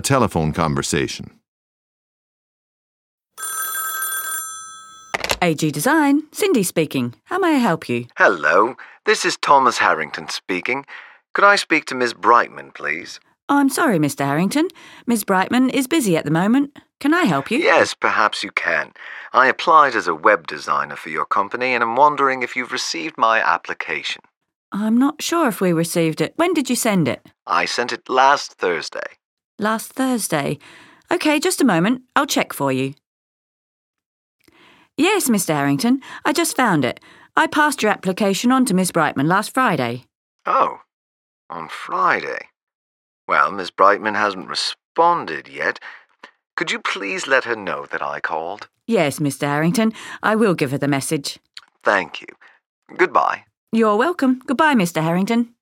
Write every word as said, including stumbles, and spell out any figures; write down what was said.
telephone conversation. A G Design, Cindy speaking. How may I help you? Hello, this is Thomas Harrington speaking. Could I speak to Miss Brightman, please? I'm sorry, Mister Harrington. Miss Brightman is busy at the moment. Can I help you? Yes, perhaps you can. I applied as a web designer for your company and I'm wondering if you've received my application. I'm not sure if we received it. When did you send it? I sent it last Thursday. Last Thursday. OK, just a moment. I'll check for you. Yes, Mister Harrington, I just found it. I passed your application on to Miss Brightman last Friday. Oh, on Friday. Well, Miss Brightman hasn't responded yet. Could you please let her know that I called? Yes, Mister Harrington, I will give her the message. Thank you. Goodbye. You're welcome. Goodbye, Mister Harrington.